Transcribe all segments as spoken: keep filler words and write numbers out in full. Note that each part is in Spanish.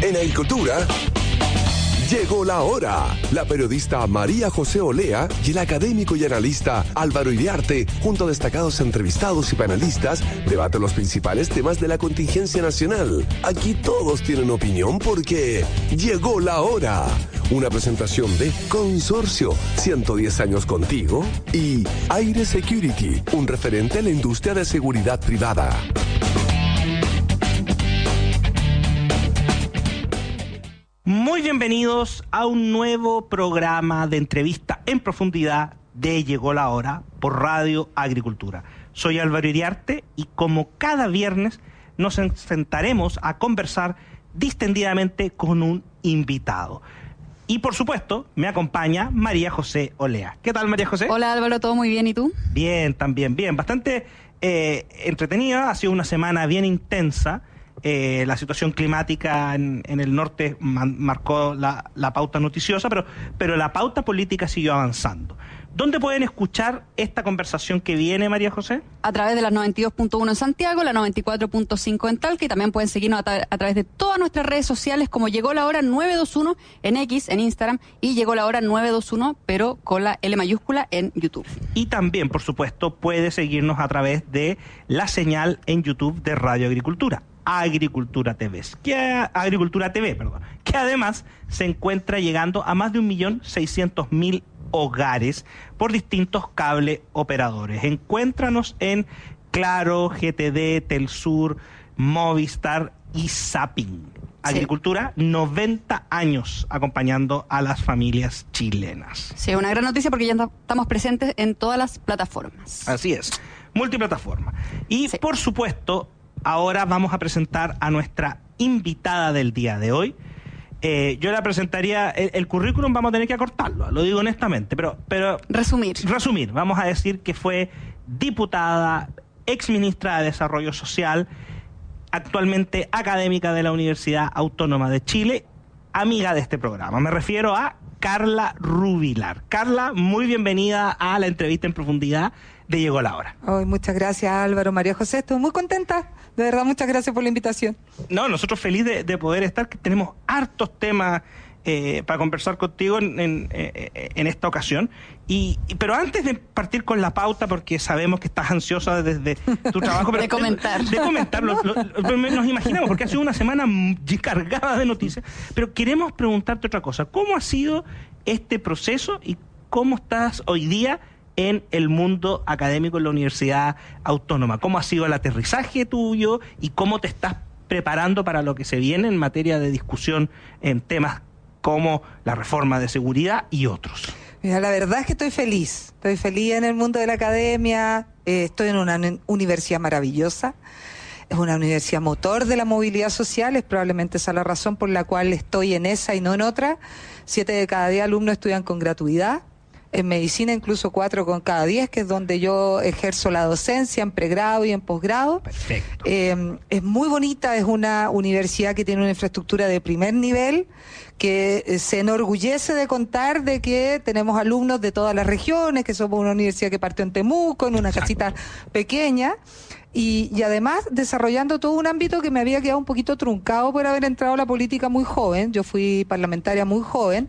En Agricultura, llegó la hora. La periodista María José Olea y el académico y analista Álvaro Iriarte, junto a destacados entrevistados y panelistas, debaten los principales temas de la contingencia nacional. Aquí todos tienen opinión porque llegó la hora. Una presentación de Consorcio, ciento diez años contigo, y Aire Security, un referente a la industria de seguridad privada. Muy bienvenidos a un nuevo programa de entrevista en profundidad de Llegó la Hora por Radio Agricultura. Soy Álvaro Iriarte y como cada viernes nos sentaremos a conversar distendidamente con un invitado. Y por supuesto, me acompaña María José Olea. ¿Qué tal, María José? Hola, Álvaro, ¿todo muy bien? ¿Y tú? Bien, también bien. Bastante eh, entretenida. Ha sido una semana bien intensa. Eh, la situación climática en, en el norte man, marcó la, la pauta noticiosa, pero, pero la pauta política siguió avanzando. ¿Dónde pueden escuchar esta conversación que viene, María José? A través de la noventa y dos punto uno en Santiago, la noventa y cuatro punto cinco en Talca, y también pueden seguirnos a, tra- a través de todas nuestras redes sociales, como Llegó la Hora nueve dos uno en X, en Instagram, y Llegó la Hora nueve dos uno, pero con la L mayúscula, en YouTube. Y también, por supuesto, puede seguirnos a través de la señal en YouTube de Radio Agricultura. Agricultura T V, que Agricultura T V, perdón, que además se encuentra llegando a más de un millón seiscientos mil hogares por distintos cable operadores. Encuéntranos en Claro, G T D, Telsur, Movistar y Zapping. Agricultura, sí. noventa años acompañando a las familias chilenas. Sí, una gran noticia porque ya estamos presentes en todas las plataformas. Así es, multiplataforma. Y sí. por supuesto, ahora vamos a presentar a nuestra invitada del día de hoy. Eh, yo la presentaría, el, el currículum vamos a tener que acortarlo, lo digo honestamente, pero, pero... Resumir. Resumir, vamos a decir que fue diputada, exministra de Desarrollo Social, actualmente académica de la Universidad Autónoma de Chile, amiga de este programa. Me refiero a Carla Rubilar. Carla, muy bienvenida a la entrevista en profundidad de Llegó la Hora. Oh, muchas gracias, Álvaro. María José, estoy muy contenta. De verdad, muchas gracias por la invitación. No, nosotros felices de, de poder estar, que tenemos hartos temas eh, para conversar contigo en, en, en esta ocasión. Y, y pero antes de partir con la pauta, porque sabemos que estás ansiosa desde tu trabajo. Pero, de comentar. De, de comentar, lo, lo, lo, nos imaginamos, porque ha sido una semana cargada de noticias. Pero queremos preguntarte otra cosa. ¿Cómo ha sido este proceso y cómo estás hoy día en el mundo académico en la Universidad Autónoma? ¿Cómo ha sido el aterrizaje tuyo y cómo te estás preparando para lo que se viene en materia de discusión en temas como la reforma de seguridad y otros? Mira, la verdad es que estoy feliz. Estoy feliz en el mundo de la academia. Eh, estoy en una universidad maravillosa. Es una universidad motor de la movilidad social. Es probablemente esa la razón por la cual estoy en esa y no en otra. Siete de cada diez alumnos estudian con gratuidad. En medicina incluso cuatro con cada diez, que es donde yo ejerzo la docencia en pregrado y en posgrado. Perfecto. Eh, es muy bonita, es una universidad que tiene una infraestructura de primer nivel, que eh, se enorgullece de contar de que tenemos alumnos de todas las regiones, que somos una universidad que partió en Temuco, en una Exacto. casita pequeña. Y, y además desarrollando todo un ámbito que me había quedado un poquito truncado por haber entrado a la política muy joven. Yo fui parlamentaria muy joven.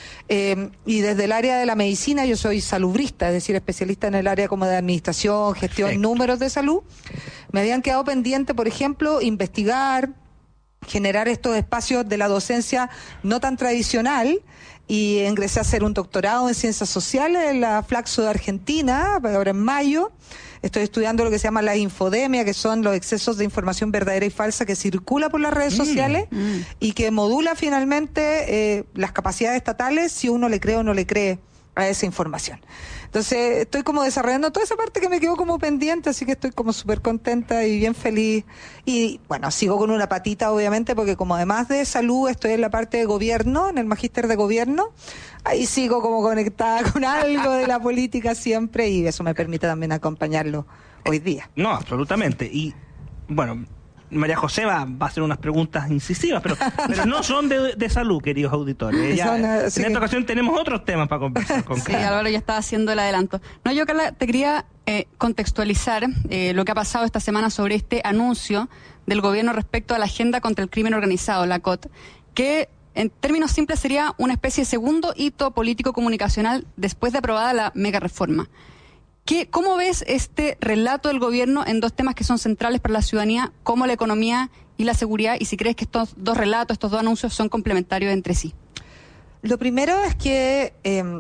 Eh, y desde el área de la medicina yo soy salubrista, es decir, especialista en el área como de administración, gestión, Perfecto. números de salud. Me habían quedado pendiente, por ejemplo, investigar, generar estos espacios de la docencia no tan tradicional, y ingresé a hacer un doctorado en ciencias sociales en la Flaxo de Argentina, ahora en mayo. Estoy estudiando lo que se llama la infodemia, que son los excesos de información verdadera y falsa que circula por las redes mm, sociales mm. y que modula finalmente eh, las capacidades estatales si uno le cree o no le cree a esa información. Entonces estoy como desarrollando toda esa parte que me quedó como pendiente, así que estoy como súper contenta y bien feliz. Y bueno, sigo con una patita obviamente, porque como además de salud estoy en la parte de gobierno, en el magíster de gobierno, ahí sigo como conectada con algo de la política siempre, y eso me permite también acompañarlo hoy día. No, absolutamente. Y bueno, María José va, va a hacer unas preguntas incisivas, pero, pero no son de, de salud, queridos auditores. Ya, son, uh, en sí. esta ocasión tenemos otros temas para conversar con Carla. Sí, Álvaro ya estaba haciendo el adelanto. No, yo, Carla, te quería eh, contextualizar eh, lo que ha pasado esta semana sobre este anuncio del gobierno respecto a la agenda contra el crimen organizado, la C O T, que en términos simples sería una especie de segundo hito político-comunicacional después de aprobada la mega reforma. ¿Qué, ¿Cómo ves este relato del gobierno en dos temas que son centrales para la ciudadanía, como la economía y la seguridad, y si crees que estos dos relatos, estos dos anuncios son complementarios entre sí? Lo primero es que eh,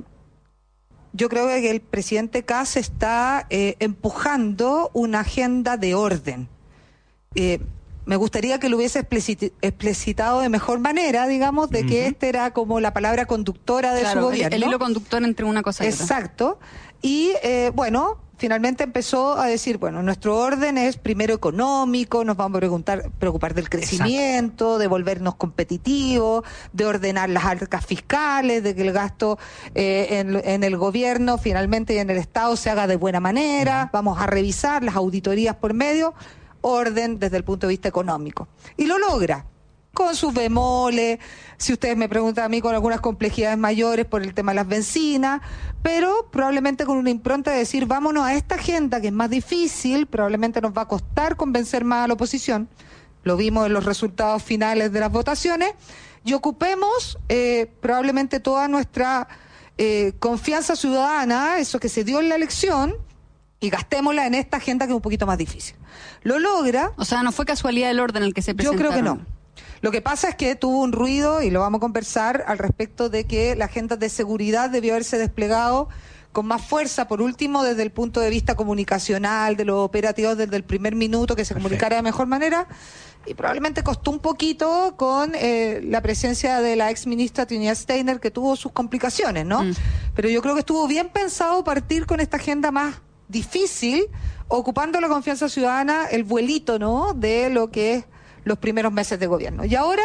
yo creo que el presidente Kast está eh, empujando una agenda de orden. Eh, me gustaría que lo hubiese explicit- explicitado de mejor manera, digamos, de uh-huh. que esta era como la palabra conductora de claro, su gobierno. El, el hilo conductor entre una cosa y otra. Exacto. Y eh, bueno, finalmente empezó a decir, bueno, nuestro orden es primero económico, nos vamos a preguntar, preocupar del crecimiento, exacto, de volvernos competitivos, de ordenar las arcas fiscales, de que el gasto eh, en, en el gobierno finalmente y en el Estado se haga de buena manera, uh-huh. vamos a revisar las auditorías por medio, orden desde el punto de vista económico. Y lo logra, con sus bemoles, si ustedes me preguntan a mí, con algunas complejidades mayores por el tema de las bencinas, pero probablemente con una impronta de decir, vámonos a esta agenda que es más difícil, probablemente nos va a costar convencer más a la oposición, lo vimos en los resultados finales de las votaciones, y ocupemos eh, probablemente toda nuestra eh, confianza ciudadana, eso que se dio en la elección, y gastémosla en esta agenda que es un poquito más difícil. Lo logra. O sea, no fue casualidad el orden en el que se presentaron. Yo creo que no. Lo que pasa es que tuvo un ruido, y lo vamos a conversar, al respecto de que la agenda de seguridad debió haberse desplegado con más fuerza, por último, desde el punto de vista comunicacional, de los operativos desde el primer minuto, que se Perfecto. comunicara de mejor manera, y probablemente costó un poquito con eh, la presencia de la ex ministra Trinidad Steiner, que tuvo sus complicaciones, ¿no? Mm. Pero yo creo que estuvo bien pensado partir con esta agenda más difícil, ocupando la confianza ciudadana, el vuelito, ¿no?, de lo que es los primeros meses de gobierno. Y ahora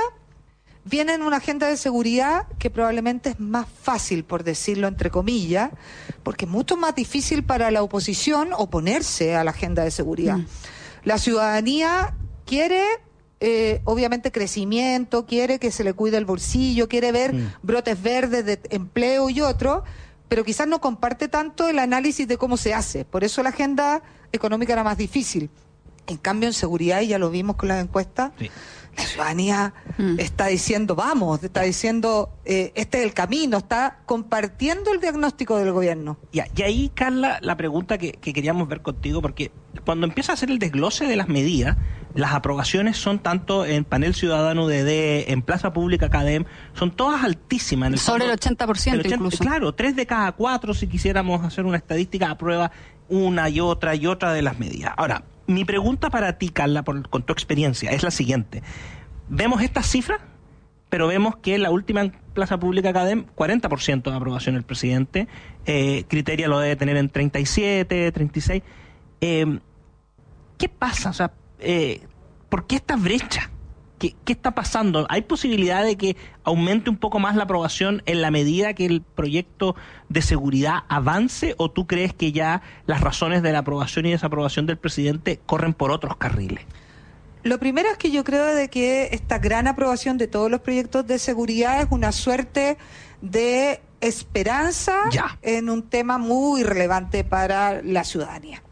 viene una agenda de seguridad que probablemente es más fácil, por decirlo entre comillas, porque es mucho más difícil para la oposición oponerse a la agenda de seguridad. Mm. La ciudadanía quiere, eh, obviamente, crecimiento, quiere que se le cuide el bolsillo, quiere ver mm. brotes verdes de empleo y otro, pero quizás no comparte tanto el análisis de cómo se hace. Por eso la agenda económica era más difícil. En cambio, en seguridad, y ya lo vimos con las encuestas, sí. la ciudadanía mm. está diciendo, vamos, está diciendo, eh, este es el camino, está compartiendo el diagnóstico del gobierno. Ya, y ahí, Carla, la pregunta que, que queríamos ver contigo, porque cuando empieza a hacer el desglose de las medidas, las aprobaciones son tanto en Panel Ciudadano D D, en Plaza Pública Academ, son todas altísimas. En el Sobre fondo, el ochenta por ciento el ochenta, incluso. Claro, tres de cada cuatro, si quisiéramos hacer una estadística, aprueba una y otra y otra de las medidas. Ahora, mi pregunta para ti, Carla, por, con tu experiencia, es la siguiente. Vemos estas cifras, pero vemos que la última en Plaza Pública Academ, cuarenta por ciento de aprobación del presidente, eh, Criteria lo debe tener en treinta y siete, treinta y seis. Eh, ¿Qué pasa? O sea, eh, ¿por qué esta brecha? ¿Qué, ¿Qué está pasando? ¿Hay posibilidad de que aumente un poco más la aprobación en la medida que el proyecto de seguridad avance? ¿O tú crees que ya las razones de la aprobación y desaprobación del presidente corren por otros carriles? Lo primero es que yo creo de que esta gran aprobación de todos los proyectos de seguridad es una suerte de esperanza ya. en un tema muy relevante para la ciudadanía.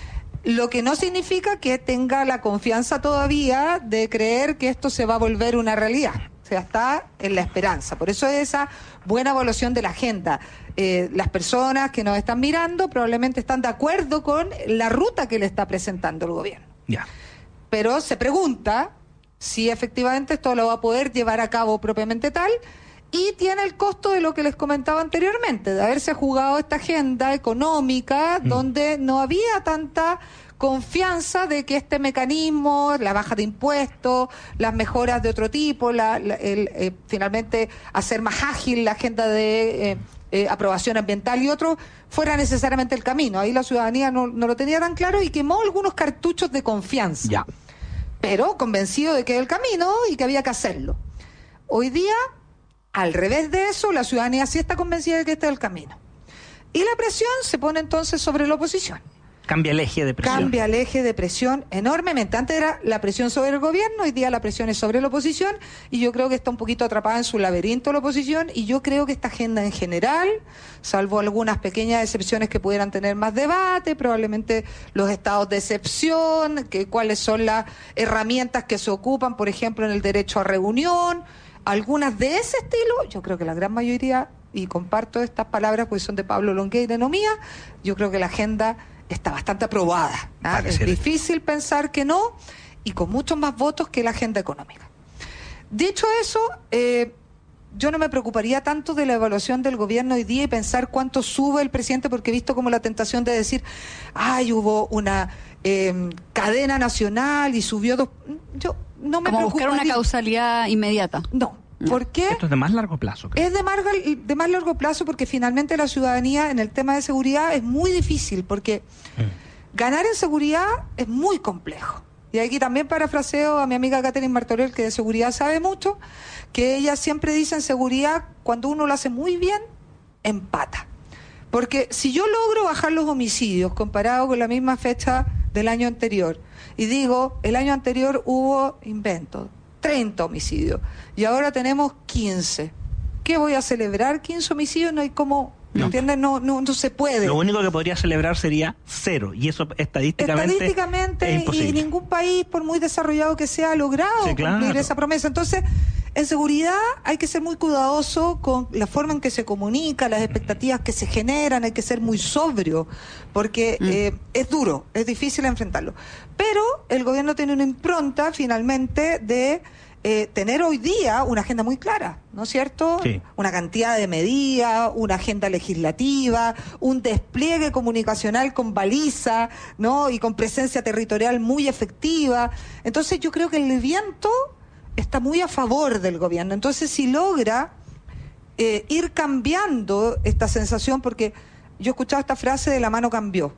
Lo que no significa que tenga la confianza todavía de creer que esto se va a volver una realidad. O sea, está en la esperanza. Por eso es esa buena evaluación de la agenda. Eh, las personas que nos están mirando probablemente están de acuerdo con la ruta que le está presentando el gobierno. Ya. Pero se pregunta si efectivamente esto lo va a poder llevar a cabo propiamente tal, y tiene el costo de lo que les comentaba anteriormente, de haberse jugado esta agenda económica mm. donde no había tanta confianza de que este mecanismo, la baja de impuestos, las mejoras de otro tipo, la, la, el, eh, finalmente hacer más ágil la agenda de eh, eh, aprobación ambiental y otro, fuera necesariamente el camino. Ahí la ciudadanía no, no lo tenía tan claro y quemó algunos cartuchos de confianza. Ya. Pero convencido de que era el camino y que había que hacerlo. Hoy día, al revés de eso, la ciudadanía sí está convencida de que este es el camino. Y la presión se pone entonces sobre la oposición. Cambia el eje de presión. Cambia el eje de presión enormemente. Antes era la presión sobre el gobierno, hoy día la presión es sobre la oposición, y yo creo que está un poquito atrapada en su laberinto la oposición, y yo creo que esta agenda en general, salvo algunas pequeñas excepciones que pudieran tener más debate, probablemente los estados de excepción, que cuáles son las herramientas que se ocupan, por ejemplo, en el derecho a reunión, algunas de ese estilo, yo creo que la gran mayoría, y comparto estas palabras pues son de Pablo Longueira, no mía, yo creo que la agenda está bastante aprobada. ¿Ah? Es difícil pensar que no, y con muchos más votos que la agenda económica. Dicho eso, eh, yo no me preocuparía tanto de la evaluación del gobierno hoy día y pensar cuánto sube el presidente, porque he visto como la tentación de decir, ay, hubo una eh, cadena nacional y subió dos... Yo no me Como buscar una causalidad inmediata. No. ¿Por qué? Esto es de más largo plazo. Creo. Es de más, de más largo plazo porque finalmente la ciudadanía en el tema de seguridad es muy difícil, porque mm. ganar en seguridad es muy complejo. Y aquí también parafraseo a mi amiga Catherine Martorell, que de seguridad sabe mucho, que ella siempre dice en seguridad, cuando uno lo hace muy bien, empata. Porque si yo logro bajar los homicidios comparado con la misma fecha del año anterior, y digo, el año anterior hubo inventos, treinta homicidios, y ahora tenemos quince. ¿Qué voy a celebrar? quince homicidios, no hay como... No. ¿Entiendes? No, no, no se puede. Lo único que podría celebrar sería cero, y eso estadísticamente, estadísticamente es imposible. Y ningún país, por muy desarrollado que sea, ha logrado sí, claro. cumplir esa promesa. Entonces, en seguridad hay que ser muy cuidadoso con la forma en que se comunica, las expectativas que se generan, hay que ser muy sobrio, porque mm. eh, es duro, es difícil enfrentarlo. Pero el gobierno tiene una impronta, finalmente, de... Eh, tener hoy día una agenda muy clara, ¿no es cierto? Sí. Una cantidad de medidas, una agenda legislativa, un despliegue comunicacional con baliza, ¿no? Y con presencia territorial muy efectiva. Entonces yo creo que el viento está muy a favor del gobierno. Entonces si logra eh, ir cambiando esta sensación, porque yo he escuchado esta frase de la mano cambió.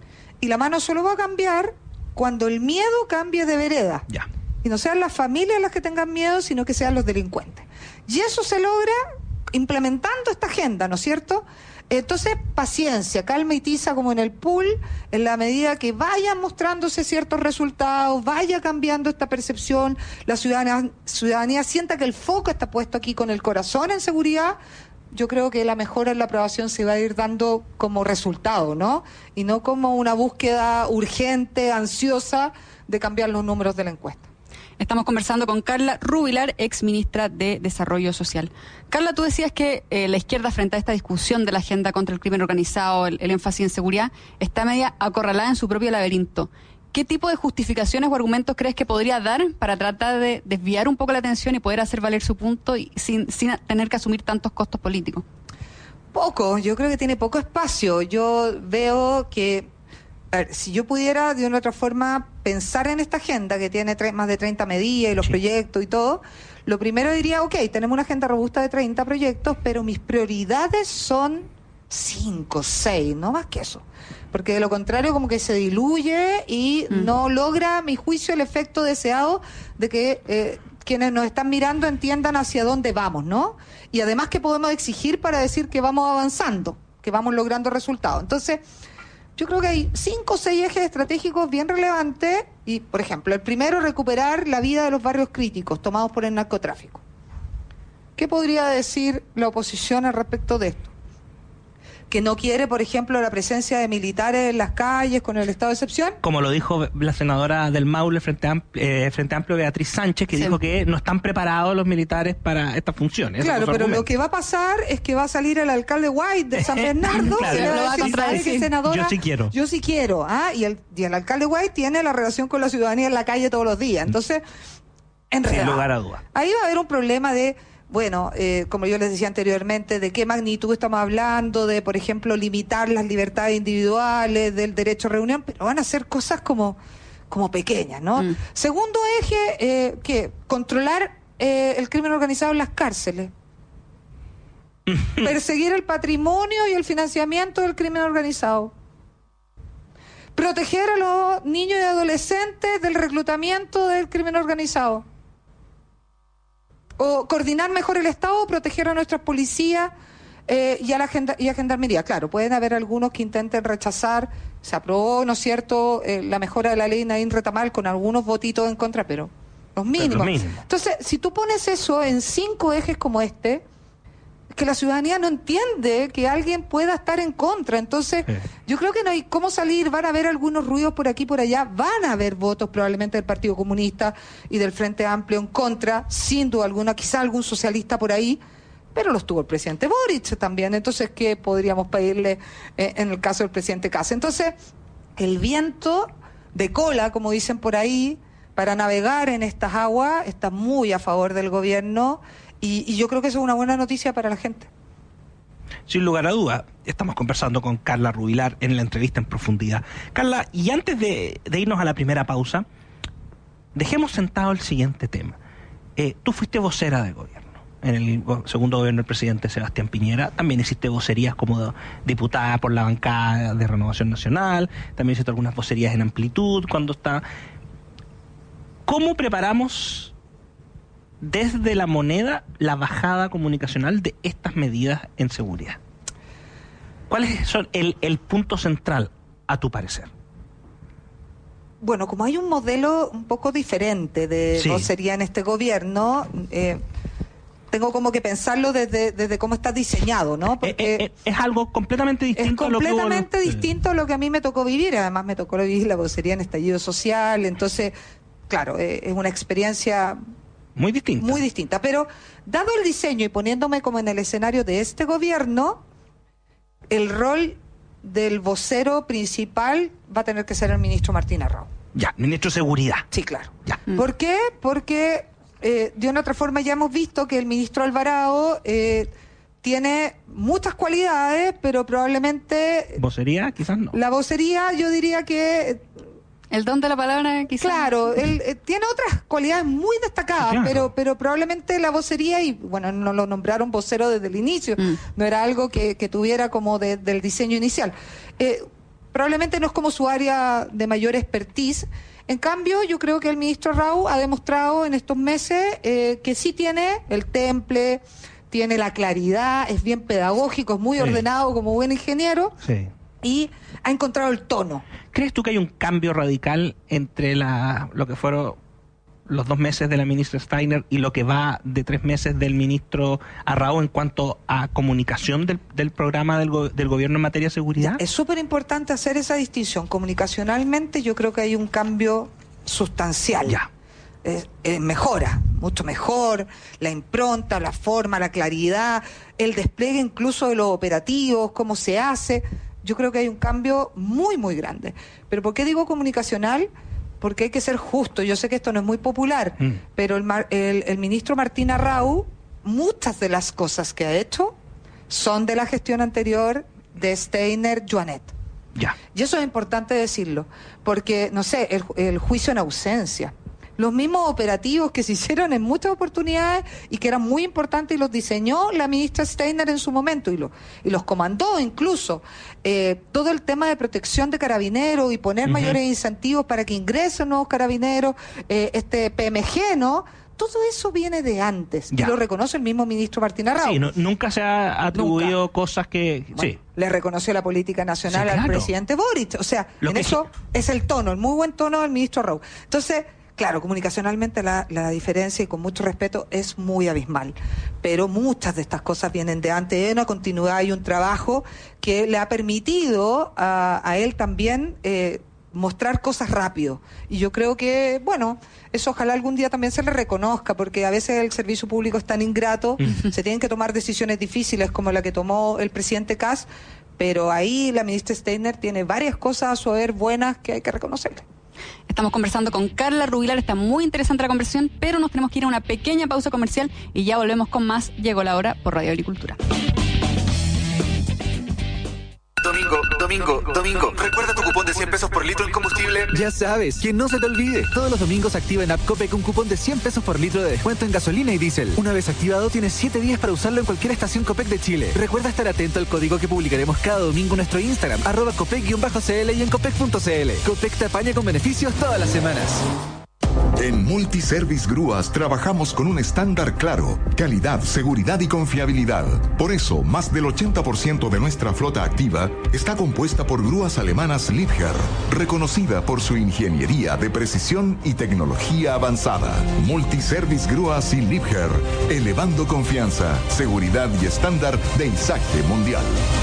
Y la mano solo va a cambiar cuando el miedo cambie de vereda. Ya. Y no sean las familias las que tengan miedo, sino que sean los delincuentes. Y eso se logra implementando esta agenda, ¿no es cierto? Entonces, paciencia, calma y tiza como en el pool, en la medida que vayan mostrándose ciertos resultados, vaya cambiando esta percepción, la ciudadanía, ciudadanía sienta que el foco está puesto aquí con el corazón en seguridad. Yo creo que la mejora en la aprobación se va a ir dando como resultado, ¿no? Y no como una búsqueda urgente, ansiosa, de cambiar los números de la encuesta. Estamos conversando con Carla Rubilar, ex ministra de Desarrollo Social. Carla, tú decías que eh, la izquierda, frente a esta discusión de la agenda contra el crimen organizado, el, el énfasis en seguridad, está media acorralada en su propio laberinto. ¿Qué tipo de justificaciones o argumentos crees que podría dar para tratar de desviar un poco la atención y poder hacer valer su punto y sin, sin tener que asumir tantos costos políticos? Poco, yo creo que tiene poco espacio. Yo veo que... A ver, si yo pudiera de una u otra forma pensar en esta agenda que tiene tre- más de treinta medidas y los sí. proyectos y todo, lo primero diría, ok, tenemos una agenda robusta de treinta proyectos, pero mis prioridades son cinco, seis, no más que eso. Porque de lo contrario como que se diluye y mm. no logra, a mi juicio, el efecto deseado de que eh, quienes nos están mirando entiendan hacia dónde vamos, ¿no? Y además que podemos exigir para decir que vamos avanzando, que vamos logrando resultados. Entonces... yo creo que hay cinco o seis ejes estratégicos bien relevantes y, por ejemplo, el primero, recuperar la vida de los barrios críticos tomados por el narcotráfico. ¿Qué podría decir la oposición al respecto de esto? Que no quiere, por ejemplo, la presencia de militares en las calles con el estado de excepción. Como lo dijo la senadora del Maule Frente Amplio, eh, Frente Amplio Beatriz Sánchez, que sí. dijo que no están preparados los militares para estas funciones. Claro, pero argumento. Lo que va a pasar es que va a salir el alcalde White de San Bernardo claro, y le va a decir, ¿sabes qué, senadora? Yo sí quiero. Yo sí quiero. ¿ah? Y, el, y el alcalde White tiene la relación con la ciudadanía en la calle todos los días. Entonces, en realidad, sin lugar a duda. Ahí va a haber un problema de... Bueno, eh, como yo les decía anteriormente, de qué magnitud estamos hablando, de, por ejemplo, limitar las libertades individuales, del derecho a reunión, pero van a ser cosas como, como pequeñas, ¿no? Mm. Segundo eje, eh, ¿qué? Controlar eh, el crimen organizado en las cárceles. Perseguir el patrimonio y el financiamiento del crimen organizado. Proteger a los niños y adolescentes del reclutamiento del crimen organizado. O coordinar mejor el Estado, proteger a nuestras policías eh, y a la genda- y a gendarmería. Claro, pueden haber algunos que intenten rechazar, se aprobó, ¿no es cierto?, eh, la mejora de la ley Nadine Retamal con algunos votitos en contra, pero los mínimos. Pero los mínimos. Entonces, si tú pones eso en cinco ejes como este, porque la ciudadanía no entiende que alguien pueda estar en contra. Entonces, sí. yo creo que no hay cómo salir, van a haber algunos ruidos por aquí y por allá, van a haber votos probablemente del Partido Comunista y del Frente Amplio en contra, sin duda alguna, quizá algún socialista por ahí, pero los tuvo el presidente Boric también. Entonces, ¿qué podríamos pedirle eh, en el caso del presidente Kast? Entonces, el viento de cola, como dicen por ahí, para navegar en estas aguas, está muy a favor del gobierno. Y, y yo creo que eso es una buena noticia para la gente. Sin lugar a duda, estamos conversando con Carla Rubilar en la entrevista en profundidad. Carla, y antes de, de irnos a la primera pausa, dejemos sentado el siguiente tema. Eh, tú fuiste vocera del gobierno. En el segundo gobierno del presidente Sebastián Piñera, también hiciste vocerías como diputada por la bancada de Renovación Nacional, también hiciste algunas vocerías en Amplitud, cuando está... ¿Cómo preparamos desde la moneda la bajada comunicacional de estas medidas en seguridad? ¿Cuáles son el, el punto central, a tu parecer? Bueno, como hay un modelo un poco diferente de sí. vocería en este gobierno, eh, tengo como que pensarlo desde, desde cómo está diseñado, ¿no? Porque es, es, es algo completamente distinto es completamente a lo que... distinto a lo que a mí me tocó vivir. Además me tocó vivir la vocería en estallido social, entonces, claro, eh, es una experiencia... Muy distinta. Muy distinta, pero dado el diseño y poniéndome como en el escenario de este gobierno, el rol del vocero principal va a tener que ser el ministro Martín Arrau. Ya, ministro de Seguridad. Sí, claro. Ya. ¿Por qué? Porque eh, de una otra forma ya hemos visto que el ministro Alvarado eh, tiene muchas cualidades, pero probablemente... ¿Vocería? Quizás no. La vocería yo diría que... El don de la palabra, quizás. Claro, él eh, tiene otras cualidades muy destacadas, claro. pero pero probablemente la vocería, y bueno, no lo nombraron vocero desde el inicio, mm. no era algo que, que tuviera como de, del diseño inicial. Eh, probablemente no es como su área de mayor expertise. En cambio, yo creo que el ministro Arrau ha demostrado en estos meses eh, que sí tiene el temple, tiene la claridad, es bien pedagógico, es muy sí. ordenado como buen ingeniero. Sí. Y ha encontrado el tono. ¿Crees tú que hay un cambio radical entre la, lo que fueron los dos meses de la ministra Steiner y lo que va de tres meses del ministro Arrau en cuanto a comunicación del, del programa del, go, del gobierno en materia de seguridad? Es súper importante hacer esa distinción. Comunicacionalmente yo creo que hay un cambio sustancial. Ya. Eh, eh, mejora, mucho mejor, la impronta, la forma, la claridad, el despliegue incluso de los operativos, cómo se hace... Yo creo que hay un cambio muy, muy grande. ¿Pero por qué digo comunicacional? Porque hay que ser justo. Yo sé que esto no es muy popular, mm. pero el, el, el ministro Martín Arrau, muchas de las cosas que ha hecho son de la gestión anterior de Steiner Joanet. Ya. Y eso es importante decirlo, porque, no sé, el, el juicio en ausencia. Los mismos operativos que se hicieron en muchas oportunidades y que eran muy importantes y los diseñó la ministra Steiner en su momento y, lo, y los comandó incluso. Eh, todo el tema de protección de carabineros y poner uh-huh. mayores incentivos para que ingresen nuevos carabineros, eh, este P M G, ¿no? Todo eso viene de antes ya. Y lo reconoce el mismo ministro Martín Arrau. Sí, no, nunca se ha atribuido nunca. cosas que... Bueno, sí. Le reconoció la política nacional sí, claro. al presidente Boric. O sea, lo en eso es... es el tono, el muy buen tono del ministro Arrau. Entonces... Claro, comunicacionalmente la, la diferencia, y con mucho respeto, es muy abismal. Pero muchas de estas cosas vienen de antes, hay una continuidad y un trabajo que le ha permitido a, a él también eh, mostrar cosas rápido. Y yo creo que, bueno, eso ojalá algún día también se le reconozca, porque a veces el servicio público es tan ingrato, uh-huh. se tienen que tomar decisiones difíciles como la que tomó el presidente Kast, pero ahí la ministra Steiner tiene varias cosas a su haber buenas que hay que reconocerle. Estamos conversando con Carla Rubilar, está muy interesante la conversación, pero nos tenemos que ir a una pequeña pausa comercial y ya volvemos con más. Llegó la hora por Radio Agricultura. Domingo, domingo, domingo. ¿Recuerda tu cupón de cien pesos por litro en combustible? Ya sabes, que no se te olvide. Todos los domingos activa en App Copec un cupón de cien pesos por litro de descuento en gasolina y diésel. Una vez activado, tienes siete días para usarlo en cualquier estación Copec de Chile. Recuerda estar atento al código que publicaremos cada domingo en nuestro Instagram, arroba Copec-C L y en Copec punto C L. Copec te apaña con beneficios todas las semanas. En Multiservice Grúas trabajamos con un estándar claro, calidad, seguridad y confiabilidad. Por eso, más del ochenta por ciento de nuestra flota activa está compuesta por grúas alemanas Liebherr, reconocida por su ingeniería de precisión y tecnología avanzada. Multiservice Grúas y Liebherr, elevando confianza, seguridad y estándar de Isacte Mundial.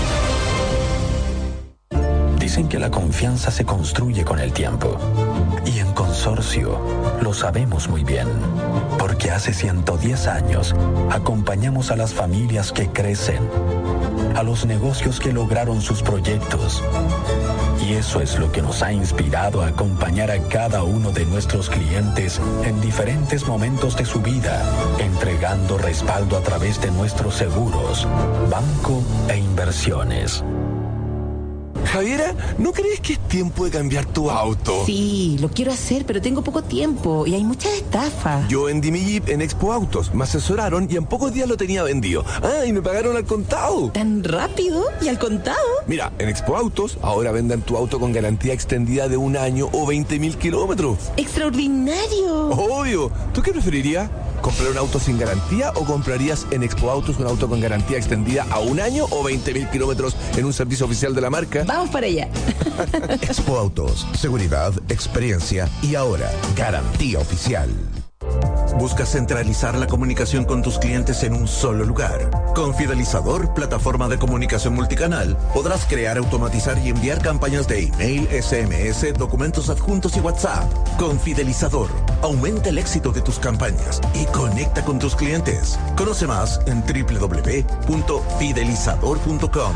Dicen que la confianza se construye con el tiempo. Y en Consorcio lo sabemos muy bien. Porque hace ciento diez años acompañamos a las familias que crecen, a los negocios que lograron sus proyectos. Y eso es lo que nos ha inspirado a acompañar a cada uno de nuestros clientes en diferentes momentos de su vida, entregando respaldo a través de nuestros seguros, banco e inversiones. Javiera, ¿no crees que es tiempo de cambiar tu auto? Sí, lo quiero hacer, pero tengo poco tiempo y hay muchas estafas. Yo vendí mi Jeep en Expo Autos, me asesoraron y en pocos días lo tenía vendido. Ah, y me pagaron al contado. ¿Tan rápido? ¿Y al contado? Mira, en Expo Autos ahora venden tu auto con garantía extendida de un año o veinte mil kilómetros. ¡Extraordinario! Obvio. ¿Tú qué preferirías? ¿Comprar un auto sin garantía o comprarías en Expo Autos un auto con garantía extendida a un año o veinte mil kilómetros en un servicio oficial de la marca? Vamos para allá. Expo Autos, seguridad, experiencia y ahora garantía oficial. ¿Buscas centralizar la comunicación con tus clientes en un solo lugar? Con Fidelizador, plataforma de comunicación multicanal, podrás crear, automatizar y enviar campañas de email, S M S, documentos adjuntos y WhatsApp. Con Fidelizador, aumenta el éxito de tus campañas y conecta con tus clientes. Conoce más en doble u doble u doble u punto fidelizador punto com.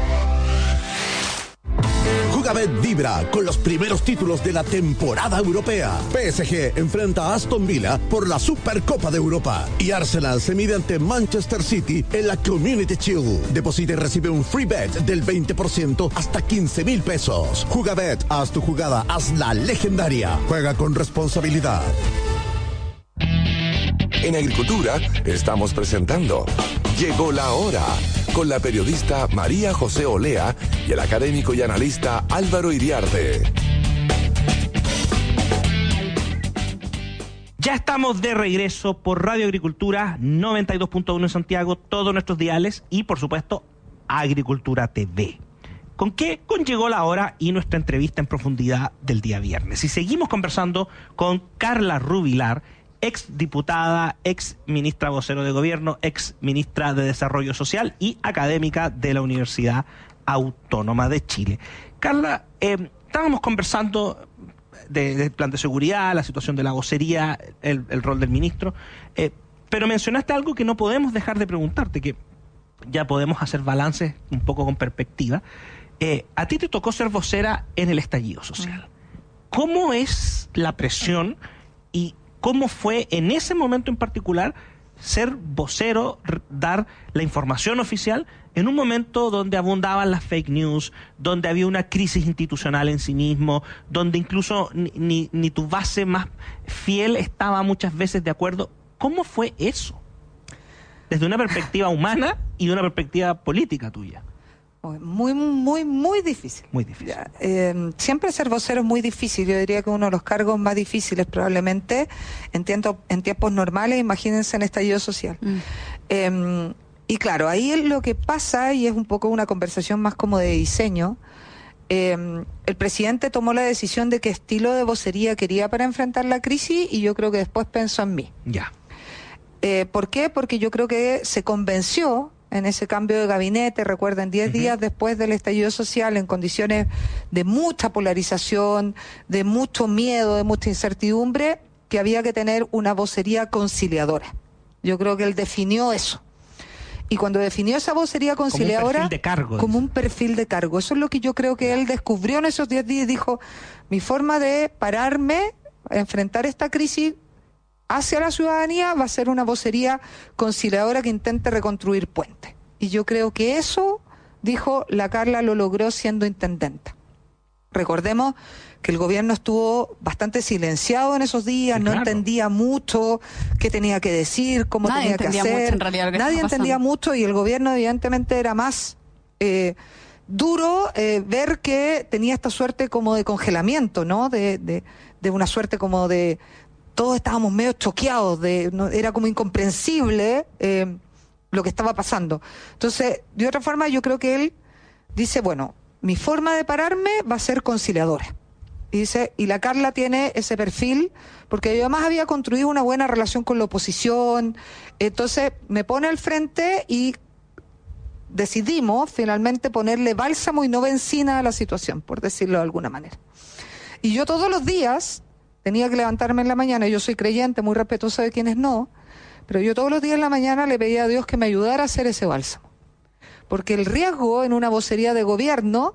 Jugabet vibra con los primeros títulos de la temporada europea. P S G enfrenta a Aston Villa por la Supercopa de Europa. Y Arsenal se mide ante Manchester City en la Community Shield. Deposita y recibe un free bet del veinte por ciento hasta quince mil pesos. Jugabet, haz tu jugada, hazla legendaria. Juega con responsabilidad. En Agricultura estamos presentando Llegó la Hora, con la periodista María José Olea y el académico y analista Álvaro Iriarte. Ya estamos de regreso por Radio Agricultura noventa y dos punto uno en Santiago, todos nuestros diales y, por supuesto, Agricultura T V. ¿Con qué? Con Llegó la Hora y nuestra entrevista en profundidad del día viernes. Y seguimos conversando con Carla Rubilar, ex diputada, ex ministra vocero de gobierno, ex ministra de Desarrollo Social y académica de la Universidad Autónoma de Chile. Carla, eh, estábamos conversando de, del plan de seguridad, la situación de la vocería, el, el rol del ministro, eh, pero mencionaste algo que no podemos dejar de preguntarte, que ya podemos hacer balances un poco con perspectiva. Eh, a ti te tocó ser vocera en el estallido social. ¿Cómo es la presión y cómo fue en ese momento en particular ser vocero, dar la información oficial en un momento donde abundaban las fake news, donde había una crisis institucional en sí mismo, donde incluso ni, ni, ni tu base más fiel estaba muchas veces de acuerdo? ¿Cómo fue eso? Desde una perspectiva humana y de una perspectiva política tuya. Muy, muy, muy difícil. Muy difícil. Ya, eh, siempre ser vocero es muy difícil. Yo diría que uno de los cargos más difíciles probablemente en, tiempo, en tiempos normales, imagínense en estallido social. Mm. Eh, y claro, ahí lo que pasa, y es un poco una conversación más como de diseño, eh, el presidente tomó la decisión de qué estilo de vocería quería para enfrentar la crisis y yo creo que después pensó en mí. Ya. Eh, ¿Por qué? Porque yo creo que se convenció en ese cambio de gabinete, recuerden, diez uh-huh. días después del estallido social, en condiciones de mucha polarización, de mucho miedo, de mucha incertidumbre, que había que tener una vocería conciliadora. Yo creo que él definió eso. Y cuando definió esa vocería conciliadora, como un perfil de cargo, como un perfil de cargo. Eso es lo que yo creo que él descubrió en esos diez días y dijo, mi forma de pararme, a enfrentar esta crisis hacia la ciudadanía va a ser una vocería conciliadora que intente reconstruir puentes. Y yo creo que eso, dijo, la Carla lo logró siendo intendenta. Recordemos que el gobierno estuvo bastante silenciado en esos días, sí, no claro. entendía mucho qué tenía que decir, cómo Nadie tenía que hacer. Mucho, en realidad, lo que Nadie entendía mucho y el gobierno evidentemente era más eh, duro eh, ver que tenía esta suerte como de congelamiento, ¿no? De, de, de una suerte como de... todos estábamos medio choqueados, de, no, era como incomprensible eh, lo que estaba pasando. Entonces, de otra forma, yo creo que él dice, bueno, mi forma de pararme va a ser conciliadora. Y dice, y la Carla tiene ese perfil, porque yo además había construido una buena relación con la oposición, entonces me pone al frente y decidimos finalmente ponerle bálsamo y no benzina a la situación, por decirlo de alguna manera. Y yo todos los días tenía que levantarme en la mañana, yo soy creyente, muy respetuosa de quienes no, pero yo todos los días en la mañana le pedía a Dios que me ayudara a hacer ese bálsamo. Porque el riesgo en una vocería de gobierno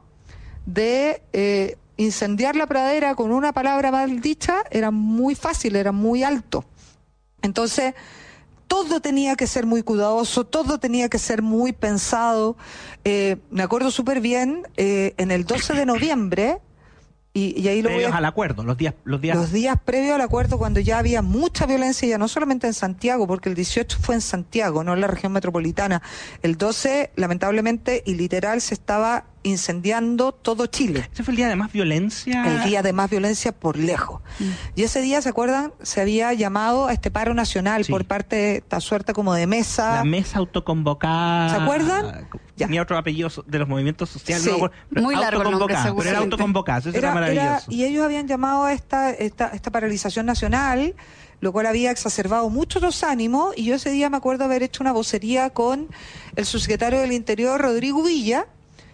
de eh, incendiar la pradera con una palabra mal dicha era muy fácil, era muy alto. Entonces, todo tenía que ser muy cuidadoso, todo tenía que ser muy pensado. Eh, me acuerdo súper bien, eh, en el doce de noviembre, y, y ahí lo previos voy a... al acuerdo, los días, los días... Los días previos al acuerdo, cuando ya había mucha violencia, ya no solamente en Santiago, porque el dieciocho fue en Santiago, no en la región metropolitana. El doce, lamentablemente y literal, se estaba incendiando todo Chile. ¿Ese fue el día de más violencia? El día de más violencia por lejos. Mm. Y ese día, ¿se acuerdan? Se había llamado a este paro nacional sí. por parte de esta suerte como de mesa. La mesa autoconvocada. ¿Se acuerdan? Tenía otro apellido de los movimientos sociales. Sí. No, muy largo el nombre, pero era autoconvocada, eso era, era maravilloso. Era, y ellos habían llamado a esta, esta, esta paralización nacional, lo cual había exacerbado mucho los ánimos, y yo ese día me acuerdo haber hecho una vocería con el subsecretario del Interior, Rodrigo Villa,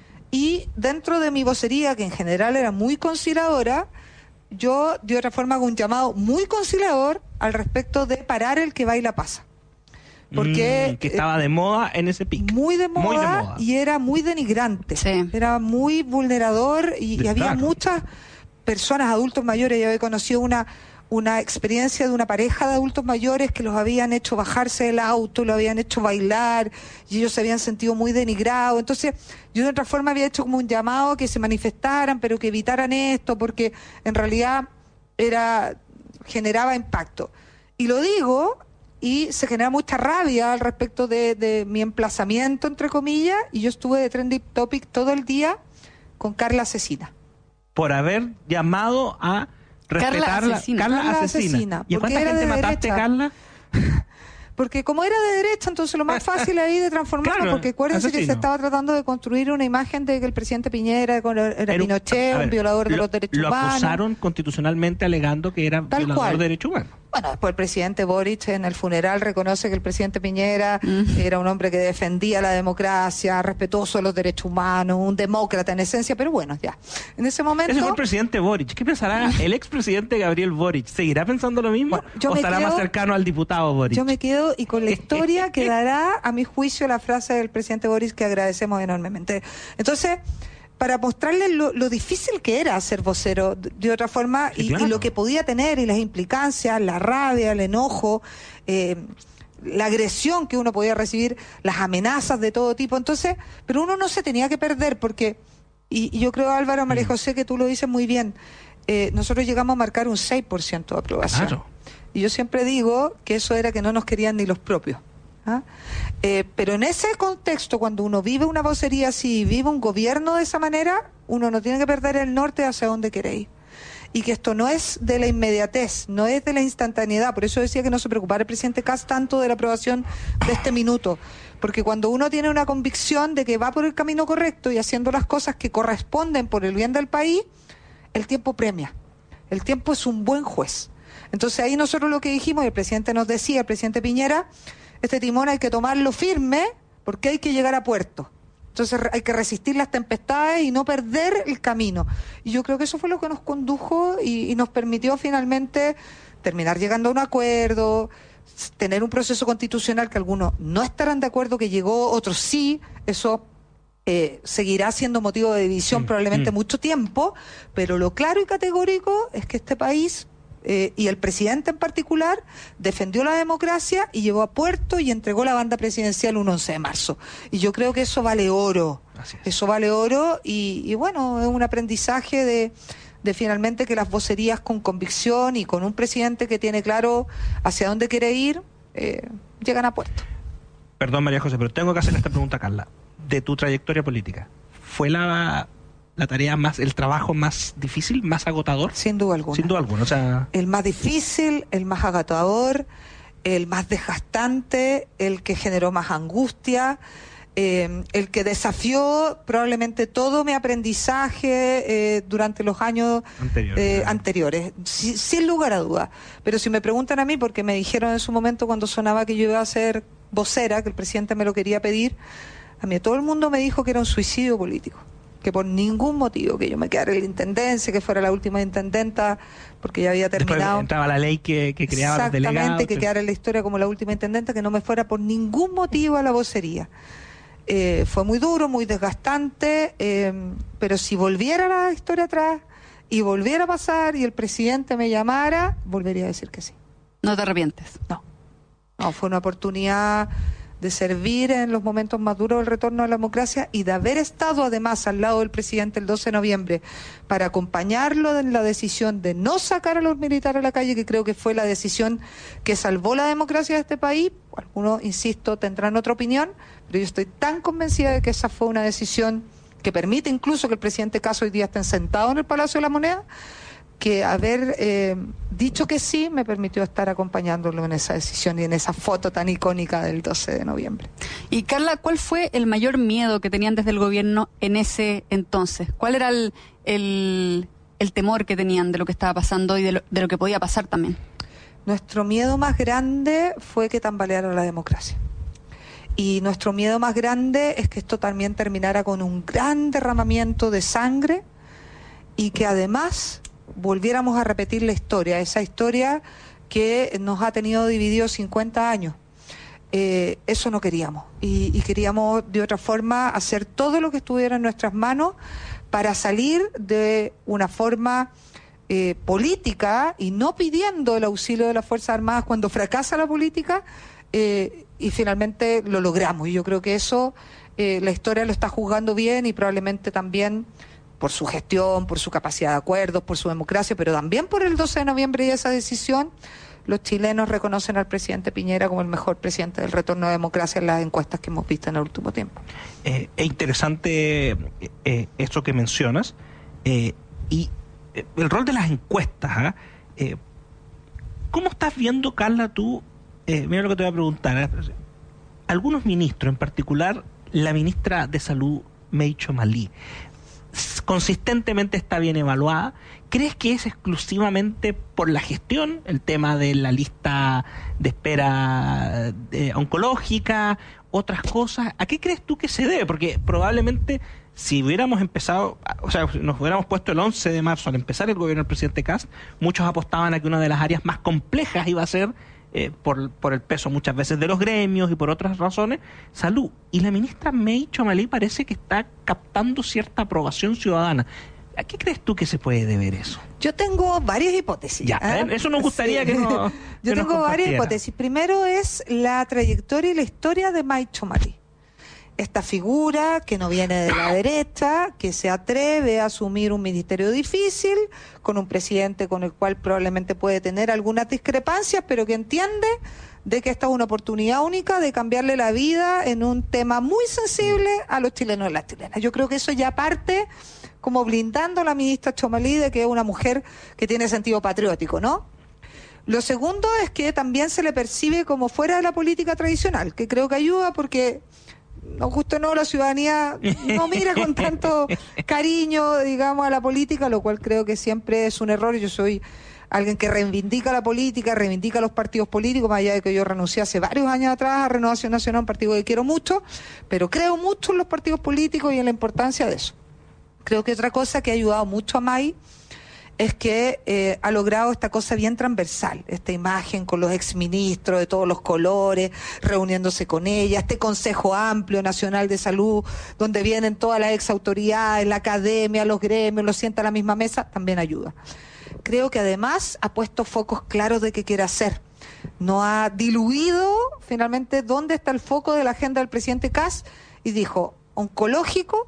y dentro de mi vocería, que en general era muy conciliadora, yo de otra forma hago un llamado muy conciliador al respecto de parar el que baila pasa. Porque mm, que estaba de moda en ese pico. Muy de moda, muy de moda. Y era muy denigrante. Sí. Era muy vulnerador y, y había muchas personas, adultos mayores. Yo había conocido una, una experiencia de una pareja de adultos mayores que los habían hecho bajarse del auto, lo habían hecho bailar y ellos se habían sentido muy denigrados. Entonces, yo de otra forma había hecho como un llamado a que se manifestaran, pero que evitaran esto, porque en realidad era generaba impacto. Y lo digo... Y se genera mucha rabia al respecto de, de mi emplazamiento, entre comillas, y yo estuve de trending topic todo el día con Carla Asesina. Por haber llamado a respetar Carla Asesina. Carla, Carla Asesina. Asesina. ¿Y cuánta gente de mataste, derecha. Carla? Porque como era de derecha, entonces lo más fácil ahí de transformarlo, claro, porque acuérdense asesino. que se estaba tratando de construir una imagen de que el presidente Piñera era, era Pinochet, ver, un violador de lo, los derechos lo humanos. Lo acusaron constitucionalmente alegando que era Tal violador cual. de derechos humanos. Bueno, después el presidente Boric en el funeral reconoce que el presidente Piñera mm. era un hombre que defendía la democracia, respetuoso de los derechos humanos, un demócrata en esencia, pero bueno, ya. En ese momento... Ese fue el presidente Boric. ¿Qué pensará el expresidente Gabriel Boric? ¿Seguirá pensando lo mismo? Bueno, ¿O estará quedo, más cercano al diputado Boric? Yo me quedo, y con la historia quedará, a mi juicio, la frase del presidente Boric que agradecemos enormemente. Entonces... para mostrarles lo, lo difícil que era ser vocero de, de otra forma sí, y, claro. y lo que podía tener y las implicancias, la rabia, el enojo, eh, la agresión que uno podía recibir, las amenazas de todo tipo. Entonces, pero uno no se tenía que perder porque, y, y yo creo, Álvaro, María José, que tú lo dices muy bien, eh, nosotros llegamos a marcar un seis por ciento de aprobación. Claro. Y yo siempre digo que eso era que no nos querían ni los propios. ¿Ah? Eh, pero en ese contexto, cuando uno vive una vocería así, vive un gobierno de esa manera, uno no tiene que perder el norte hacia donde quiere ir. Y que esto no es de la inmediatez, no es de la instantaneidad. Por eso decía que no se preocupara el presidente Kast tanto de la aprobación de este minuto. Porque cuando uno tiene una convicción de que va por el camino correcto y haciendo las cosas que corresponden por el bien del país, el tiempo premia. El tiempo es un buen juez. Entonces ahí nosotros lo que dijimos, y el presidente nos decía, el presidente Piñera, este timón hay que tomarlo firme porque hay que llegar a puerto. Entonces hay que resistir las tempestades y no perder el camino. Y yo creo que eso fue lo que nos condujo y, y nos permitió finalmente terminar llegando a un acuerdo, tener un proceso constitucional que algunos no estarán de acuerdo, que llegó, otros sí. Eso eh, seguirá siendo motivo de división mm, probablemente mm. mucho tiempo, pero lo claro y categórico es que este país... Eh, y el presidente en particular defendió la democracia y llevó a puerto y entregó la banda presidencial un once de marzo. Y yo creo que eso vale oro. Eso vale oro y, y bueno, es un aprendizaje de, de finalmente que las vocerías con convicción y con un presidente que tiene claro hacia dónde quiere ir, eh, llegan a puerto. Perdón, María José, pero tengo que hacerle esta pregunta a Carla. De tu trayectoria política, ¿fue la la tarea más, el trabajo más difícil, más agotador? Sin duda alguna. Sin duda alguna, o sea... El más difícil, el más agotador, el más desgastante, el que generó más angustia, eh, el que desafió probablemente todo mi aprendizaje eh, durante los años Anterior, eh, claro. anteriores, sin, sin lugar a dudas. Pero si me preguntan a mí, porque me dijeron en su momento cuando sonaba que yo iba a ser vocera, que el presidente me lo quería pedir, a mí todo el mundo me dijo que era un suicidio político, que por ningún motivo, que yo me quedara en la intendencia, que fuera la última intendenta, porque ya había terminado. Después entraba la ley que, que creaba los delegados. Exactamente, que quedara en la historia como la última intendenta, que no me fuera por ningún motivo a la vocería. Eh, fue muy duro, muy desgastante, eh, pero si volviera la historia atrás y volviera a pasar y el presidente me llamara, volvería a decir que sí. ¿No te arrepientes? No. No, fue una oportunidad de servir en los momentos más duros del retorno a la democracia y de haber estado además al lado del presidente el doce de noviembre para acompañarlo en la decisión de no sacar a los militares a la calle, que creo que fue la decisión que salvó la democracia de este país. Algunos, insisto, tendrán otra opinión, pero yo estoy tan convencida de que esa fue una decisión que permite incluso que el presidente Caso hoy día esté sentado en el Palacio de la Moneda, que haber eh, dicho que sí me permitió estar acompañándolo en esa decisión y en esa foto tan icónica del doce de noviembre. Y Carla, ¿cuál fue el mayor miedo que tenían desde el gobierno en ese entonces? ¿Cuál era el, el, el temor que tenían de lo que estaba pasando y de lo, de lo que podía pasar también? Nuestro miedo más grande fue que tambaleara la democracia. Y nuestro miedo más grande es que esto también terminara con un gran derramamiento de sangre y que además volviéramos a repetir la historia, esa historia que nos ha tenido divididos cincuenta años. Eh, eso no queríamos. Y, y queríamos de otra forma hacer todo lo que estuviera en nuestras manos para salir de una forma eh, política y no pidiendo el auxilio de las Fuerzas Armadas cuando fracasa la política, eh, y finalmente lo logramos. Y yo creo que eso eh, la historia lo está juzgando bien y probablemente también por su gestión, por su capacidad de acuerdos, por su democracia, pero también por el doce de noviembre y esa decisión, los chilenos reconocen al presidente Piñera como el mejor presidente del retorno a la democracia en las encuestas que hemos visto en el último tiempo. Eh, es interesante eh, esto que mencionas, eh, y eh, el rol de las encuestas. ¿eh? Eh, ¿Cómo estás viendo, Carla, tú? Eh, mira lo que te voy a preguntar. ¿eh? Algunos ministros, en particular la ministra de Salud, May Chomalí, consistentemente está bien evaluada. ¿Crees que es exclusivamente por la gestión, el tema de la lista de espera eh, oncológica, otras cosas? ¿A qué crees tú que se debe? Porque probablemente si hubiéramos empezado, o sea, si nos hubiéramos puesto el once de marzo al empezar el gobierno del presidente Kast, muchos apostaban a que una de las áreas más complejas iba a ser Eh, por, por el peso muchas veces de los gremios y por otras razones, salud. Y la ministra May Chomalí parece que está captando cierta aprobación ciudadana. ¿A qué crees tú que se puede deber eso? Yo tengo varias hipótesis. Ya, ¿eh? Eso nos gustaría sí. que nos Yo que tengo nos varias hipótesis. Primero es la trayectoria y la historia de May Chomalí. Esta figura que no viene de la derecha, que se atreve a asumir un ministerio difícil, con un presidente con el cual probablemente puede tener algunas discrepancias, pero que entiende de que esta es una oportunidad única de cambiarle la vida en un tema muy sensible a los chilenos y las chilenas. Yo creo que eso ya parte como blindando a la ministra Chomalí de que es una mujer que tiene sentido patriótico, ¿no? Lo segundo es que también se le percibe como fuera de la política tradicional, que creo que ayuda porque nos gusta o no, la ciudadanía no mira con tanto cariño, digamos, a la política, lo cual creo que siempre es un error. Yo soy alguien que reivindica la política, reivindica los partidos políticos, más allá de que yo renuncié hace varios años atrás a Renovación Nacional, un partido que quiero mucho, pero creo mucho en los partidos políticos y en la importancia de eso. Creo que otra cosa que ha ayudado mucho a May es que eh, ha logrado esta cosa bien transversal, esta imagen con los exministros de todos los colores, reuniéndose con ella, este Consejo Amplio Nacional de Salud, donde vienen todas las exautoridades, la academia, los gremios, los sienta a la misma mesa, también ayuda. Creo que además ha puesto focos claros de qué quiere hacer. No ha diluido finalmente dónde está el foco de la agenda del presidente Kast y dijo, oncológico,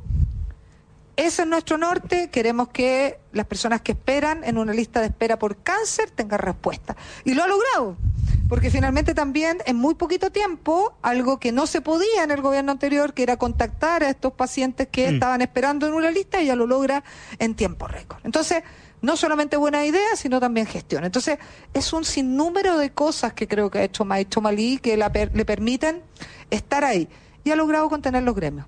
ese es nuestro norte, queremos que las personas que esperan en una lista de espera por cáncer tengan respuesta. Y lo ha logrado. porque finalmente también en muy poquito tiempo, algo que no se podía en el gobierno anterior, que era contactar a estos pacientes que mm. estaban esperando en una lista, ella lo logra en tiempo récord. Entonces, no solamente buena idea, sino también gestión. Entonces, es un sinnúmero de cosas que creo que ha hecho Maestro Malí que la per- le permiten estar ahí. Y ha logrado contener los gremios.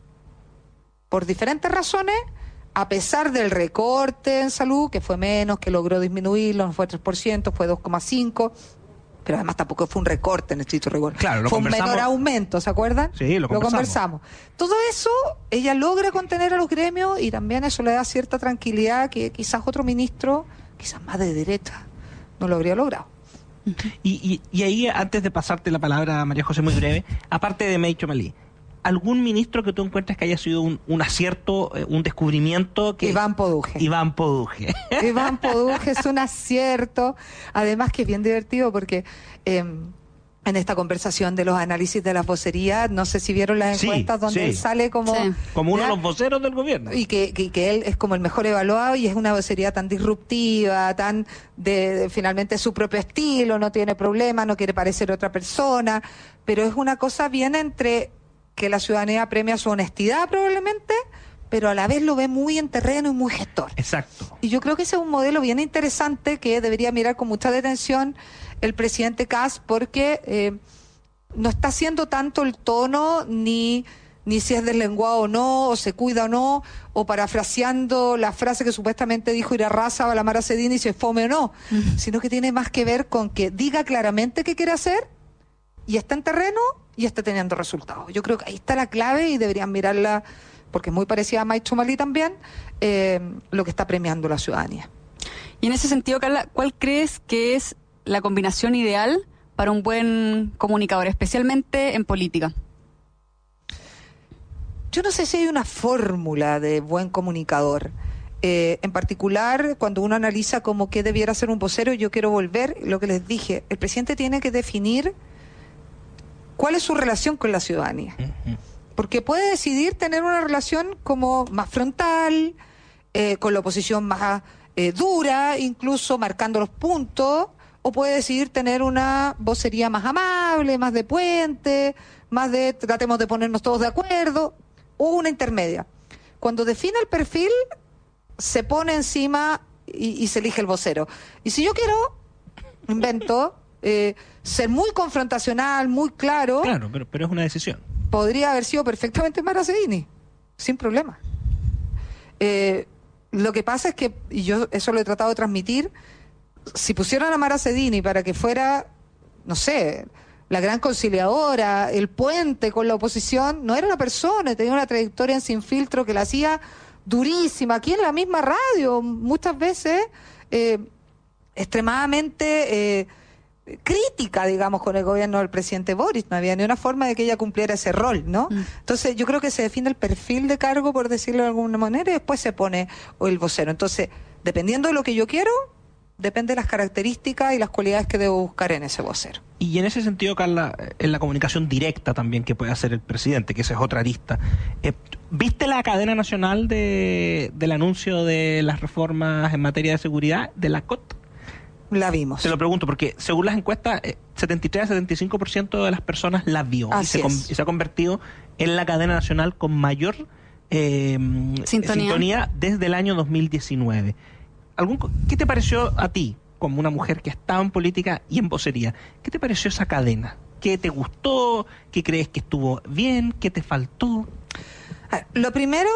Por diferentes razones, a pesar del recorte en salud, que fue menos, que logró disminuirlo, no fue tres por ciento, fue dos coma cinco por ciento, pero además tampoco fue un recorte en estricto rigor. Claro, lo fue un conversamos. menor aumento, ¿se acuerdan? Sí, lo conversamos. Lo conversamos. Todo eso, ella logra contener a los gremios y también eso le da cierta tranquilidad que quizás otro ministro, quizás más de derecha, no lo habría logrado. Y, y, y ahí, antes de pasarte la palabra, María José, muy breve, aparte de Maestro Malí, ¿algún ministro que tú encuentres que haya sido un, un acierto, eh, un descubrimiento? Que... Iván Poduje. Iván Poduje. Iván Poduje es un acierto, además que es bien divertido porque eh, en esta conversación de los análisis de las vocerías, no sé si vieron las encuestas sí, donde sí. él sale como... Sí. Como uno ¿ya? de los voceros del gobierno. Y que, que, que él es como el mejor evaluado y es una vocería tan disruptiva, tan de, de finalmente su propio estilo, no tiene problema, no quiere parecer otra persona, pero es una cosa bien entre... que la ciudadanía premia su honestidad probablemente, pero a la vez lo ve muy en terreno y muy gestor. Exacto. Y yo creo que ese es un modelo bien interesante que debería mirar con mucha detención el presidente Kast, porque eh, no está haciendo tanto el tono, ni, ni si es deslenguado o no, o se cuida o no, o parafraseando la frase que supuestamente dijo Irarrázaval a la Mara Cedini, si es fome o no, uh-huh. sino que tiene más que ver con que diga claramente qué quiere hacer, y está en terreno y está teniendo resultados. Yo creo que ahí está la clave y deberían mirarla, porque es muy parecida a Maestro Malí también, eh, lo que está premiando la ciudadanía. Y en ese sentido, Carla, ¿cuál crees que es la combinación ideal para un buen comunicador, especialmente en política? Yo no sé si hay una fórmula de buen comunicador. Eh, en particular, cuando uno analiza como qué debiera ser un vocero, yo quiero volver, lo que les dije, el presidente tiene que definir cuál es su relación con la ciudadanía. Uh-huh. Porque puede decidir tener una relación como más frontal, eh, con la oposición más eh, dura, incluso marcando los puntos, o puede decidir tener una vocería más amable, más de puente, más de tratemos de ponernos todos de acuerdo, o una intermedia. Cuando define el perfil, se pone encima y, y se elige el vocero. Y si yo quiero, invento... Eh, ser muy confrontacional, muy claro. Claro, pero, pero es una decisión. Podría haber sido perfectamente Mara Cedini, sin problema. Eh, lo que pasa es que, y yo eso lo he tratado de transmitir, si pusieran a Mara Cedini para que fuera, no sé, la gran conciliadora, el puente con la oposición, no era una persona, tenía una trayectoria en Sin Filtro que la hacía durísima, aquí en la misma radio, muchas veces eh, extremadamente... Eh, crítica, digamos, con el gobierno del presidente Boris. No había ni una forma de que ella cumpliera ese rol, ¿no? Mm. Entonces, yo creo que se define el perfil de cargo, por decirlo de alguna manera, y después se pone el vocero. Entonces, dependiendo de lo que yo quiero, depende de las características y las cualidades que debo buscar en ese vocero. Y en ese sentido, Carla, en la comunicación directa también que puede hacer el presidente, que esa es otra arista. Eh, ¿Viste la cadena nacional de, del anuncio de las reformas en materia de seguridad de la C O T? La vimos. Te lo pregunto porque según las encuestas, eh, setenta y tres a setenta y cinco por ciento de las personas la vio y se, con, y se ha convertido en la cadena nacional con mayor eh, sintonía. sintonía desde el año dos mil diecinueve. ¿Algún, ¿Qué te pareció a ti, como una mujer que estaba en política y en vocería? ¿Qué te pareció esa cadena? ¿Qué te gustó? ¿Qué crees que estuvo bien? ¿Qué te faltó? A ver, lo primero...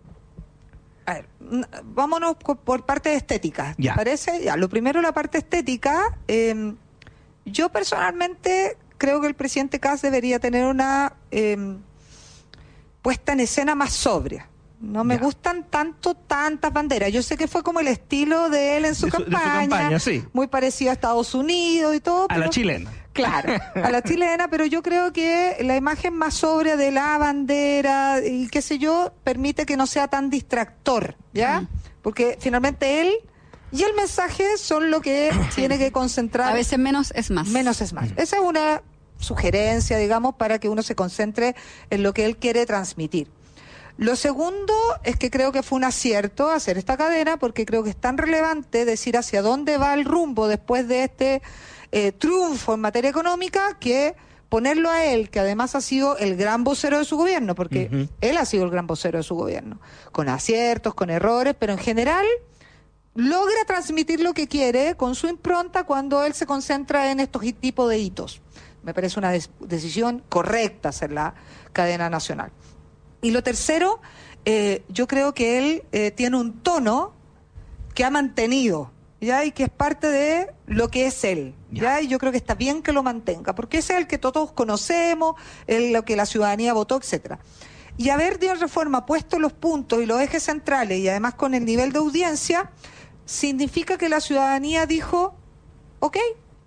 A ver, vámonos por parte de estética, ¿te parece? Ya, lo primero, la parte estética. Eh, yo personalmente creo que el presidente Kast debería tener una eh, puesta en escena más sobria. No me ya. gustan tanto tantas banderas. Yo sé que fue como el estilo de él en su, de su, campaña, de su campaña sí. muy parecido a Estados Unidos y todo. A pero, la chilena. Claro, a la chilena, pero yo creo que la imagen más sobria de la bandera y qué sé yo, permite que no sea tan distractor, ¿ya? Mm. Porque finalmente él y el mensaje son lo que tiene que concentrar. A veces menos es más. Menos es más. Mm. Esa es una sugerencia, digamos, para que uno se concentre en lo que él quiere transmitir. Lo segundo es que creo que fue un acierto hacer esta cadena, porque creo que es tan relevante decir hacia dónde va el rumbo después de este eh, triunfo en materia económica que ponerlo a él, que además ha sido el gran vocero de su gobierno, porque uh-huh. él ha sido el gran vocero de su gobierno, con aciertos, con errores, pero en general logra transmitir lo que quiere con su impronta cuando él se concentra en estos tipos de hitos. Me parece una des- decisión correcta hacer la cadena nacional. Y lo tercero, eh, yo creo que él eh, tiene un tono que ha mantenido, ¿ya? Y que es parte de lo que es él, ¿ya? ¿ya? Y yo creo que está bien que lo mantenga, porque ese es el que todos conocemos, el, lo que la ciudadanía votó, etcétera. Y haber de reforma puesto los puntos y los ejes centrales, y además con el nivel de audiencia, significa que la ciudadanía dijo, ok,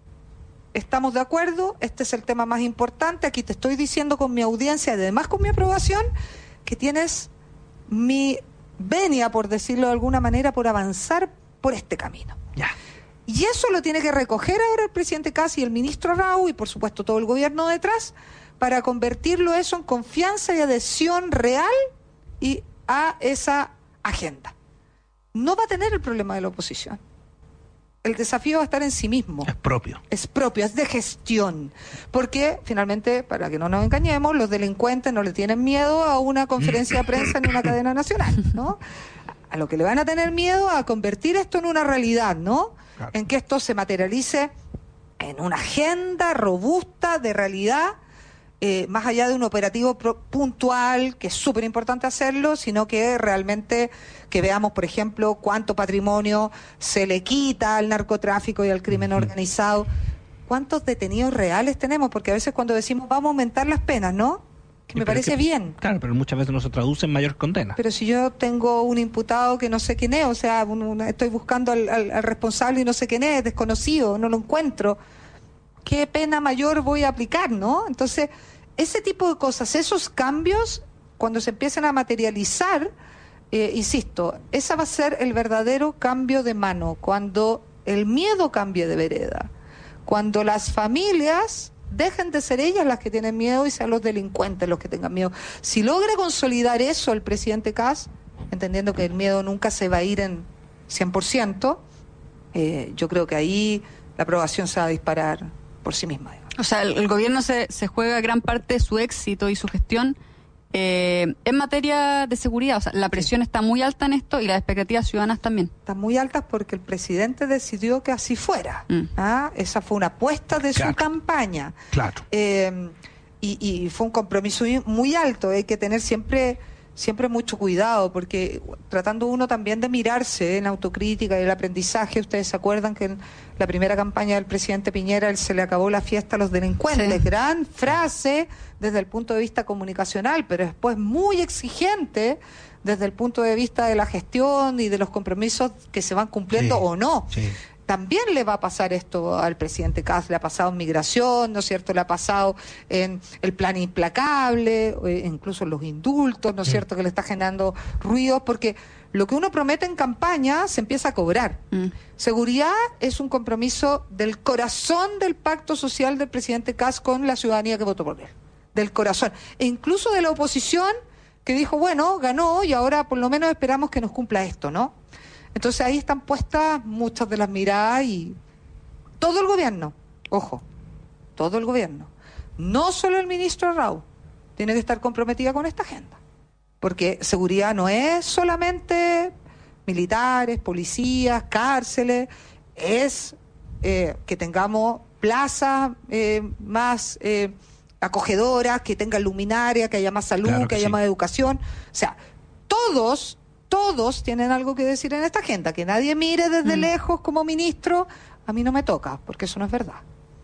estamos de acuerdo, este es el tema más importante, aquí te estoy diciendo con mi audiencia, y además con mi aprobación, que tienes mi venia, por decirlo de alguna manera, por avanzar por este camino. Ya. Y eso lo tiene que recoger ahora el presidente Kast y el ministro Rau, y por supuesto todo el gobierno detrás, para convertirlo eso en confianza y adhesión real y a esa agenda. No va a tener el problema de la oposición. El desafío va a estar en sí mismo. Es propio. Es propio, es de gestión. Porque, finalmente, para que no nos engañemos, los delincuentes no le tienen miedo a una conferencia de prensa en una cadena nacional, ¿no? A lo que le van a tener miedo a convertir esto en una realidad, ¿no? Claro. En que esto se materialice en una agenda robusta de realidad, eh, más allá de un operativo pro- puntual, que es súper importante hacerlo, sino que realmente que veamos, por ejemplo, cuánto patrimonio se le quita al narcotráfico y al crimen uh-huh. organizado, cuántos detenidos reales tenemos, porque a veces cuando decimos vamos a aumentar las penas, ¿no? Que me parece que, bien. Claro, pero muchas veces no se traduce en mayor condena. Pero si yo tengo un imputado que no sé quién es, o sea, un, un, estoy buscando al, al, al responsable y no sé quién es, desconocido, no lo encuentro, ¿qué pena mayor voy a aplicar, no? Entonces, ese tipo de cosas, esos cambios, cuando se empiezan a materializar, eh, insisto, ese va a ser el verdadero cambio de mano, cuando el miedo cambie de vereda, cuando las familias dejen de ser ellas las que tienen miedo y sean los delincuentes los que tengan miedo. Si logra consolidar eso el presidente Kast, entendiendo que el miedo nunca se va a ir en cien por ciento, eh, yo creo que ahí la aprobación se va a disparar por sí misma. O sea, el, el gobierno se, se juega gran parte de su éxito y su gestión eh, en materia de seguridad. O sea, la presión sí. está muy alta en esto y las expectativas ciudadanas también. Están muy altas porque el presidente decidió que así fuera. Mm. ¿Ah? Esa fue una apuesta de claro. su campaña. Claro. Eh, y, y fue un compromiso muy alto. Hay que tener siempre... siempre mucho cuidado, porque tratando uno también de mirarse en autocrítica y el aprendizaje, ustedes se acuerdan que en la primera campaña del presidente Piñera él se le acabó la fiesta a los delincuentes, sí. gran frase desde el punto de vista comunicacional, pero después muy exigente desde el punto de vista de la gestión y de los compromisos que se van cumpliendo sí. o no. Sí. También le va a pasar esto al presidente Kast, le ha pasado en migración, ¿no es cierto? Le ha pasado en el plan implacable, incluso en los indultos, ¿no es cierto? Que le está generando ruidos, porque lo que uno promete en campaña se empieza a cobrar. Mm. Seguridad es un compromiso del corazón del pacto social del presidente Kast con la ciudadanía que votó por él, del corazón. E incluso de la oposición que dijo, bueno, ganó y ahora por lo menos esperamos que nos cumpla esto, ¿no? Entonces ahí están puestas muchas de las miradas y todo el gobierno, ojo, todo el gobierno, no solo el ministro Rau, tiene que estar comprometida con esta agenda, porque seguridad no es solamente militares, policías, cárceles, es eh, que tengamos plazas eh, más eh, acogedoras, que tengan luminaria, que haya más salud, claro que, que haya sí. más educación, o sea, todos... Todos tienen algo que decir en esta agenda, que nadie mire desde mm. lejos como ministro, a mí no me toca, porque eso no es verdad.